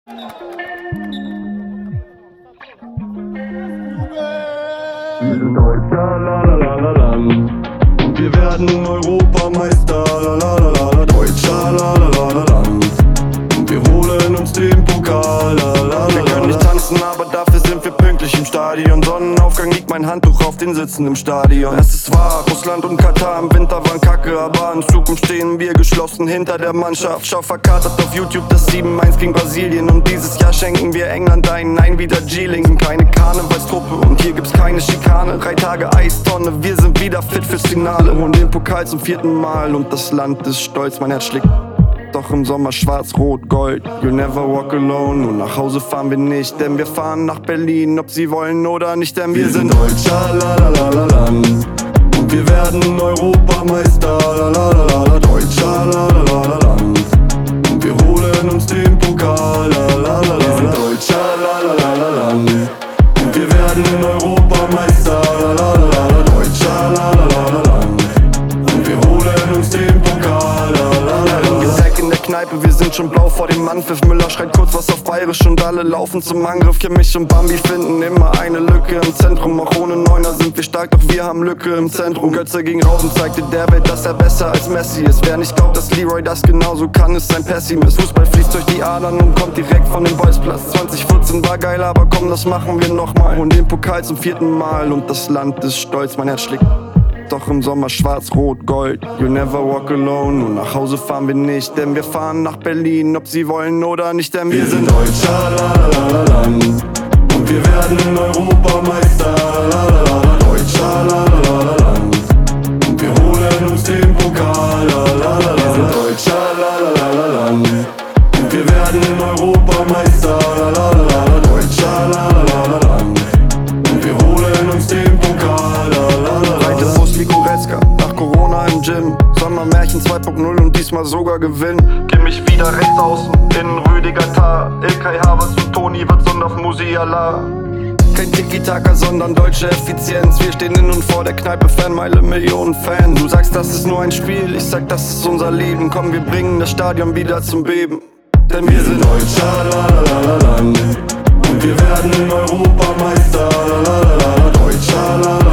Wir sind Deutscher, la la la la la. Und wir werden Europameister, la la la la la. Deutscher, la la la la la. Und wir holen uns den Pokal, la la la la. Wir können nicht tanzen, aber dafür sind wir pünktlich im Stadion. Sonnenaufgang liegt mein Handtuch auf den Sitzen im Stadion. Es ist wahr, Russland und Katar im Winter waren kacke, aber in Zukunft stehen wir geschlossen hinter der Mannschaft. Schau verkatert auf YouTube das 7-1 gegen Brasilien. Und dieses Jahr schenken wir England ein Nein wieder G-Link. Keine Karnevalstruppe und hier gibt's keine Schikane. 3 Tage Eistonne, wir sind wieder fit fürs Finale. Holen den Pokal zum 4. Mal und das Land ist stolz, mein Herz schlägt doch im Sommer schwarz, rot, gold. You'll never walk alone. Und nach Hause fahren wir nicht, denn wir fahren nach Berlin, ob sie wollen oder nicht, denn wir sind Deutscher, la la la la la. Und wir werden Europameister, la la la la la. Deutscher, la la la la la. Und wir holen uns den Pokal, la la la la. Wir sind Deutscher, la la la la la. Und wir werden Europameister, la la la la la. Deutscher, la la la la la. Und wir holen uns den Pokal, la la la la. In der Kneipe, wir sind schon blau vor dem Anpfiff. Müller schreit kurz was auf Bayerisch und alle laufen zum Angriff. Kimmich und Bambi finden immer eine Lücke im Zentrum. Auch ohne Neuner sind wir stark, doch wir haben Lücke im Zentrum. Götze gegen Rausen zeigte der Welt, dass er besser als Messi ist. Wer nicht glaubt, dass Leroy das genauso kann, ist ein Pessimist. Fußball fließt durch die Adern und kommt direkt von dem Bolzplatz. 2014 war geil, aber komm, das machen wir nochmal. Und den Pokal zum 4. Mal und das Land ist stolz, mein Herz schlägt doch im Sommer schwarz, rot, gold. You'll never walk alone. Und nach Hause fahren wir nicht, denn wir fahren nach Berlin, ob sie wollen oder nicht, denn wir sind Deutscher, la la la la la. Und wir werden Europameister, la la la la. Deutscher, la la la la la. Und wir holen uns den Pokal, la la la la. Wir sind Deutscher, la la la la la. Und wir werden Europameister, la la la la la. Deutscher, la la la la la. Und wir holen uns den Pokal, la la la la. Nach Corona im Gym, Sommermärchen 2.0 und diesmal sogar Gewinn. Kimmich wieder rechts außen, innen Rüdiger Tah. Ilkay Havertz und Toni Wirtz und auf Musiala. Kein Tiki-Taka, sondern deutsche Effizienz. Wir stehen in und vor der Kneipe, Fanmeile, Millionen Fans. Du sagst, das ist nur ein Spiel, ich sag, das ist unser Leben. Komm, wir bringen das Stadion wieder zum Beben. Denn wir sind Deutscher, la la la la la. Und wir werden Europameister, la la la la. Deutscher, la la la la.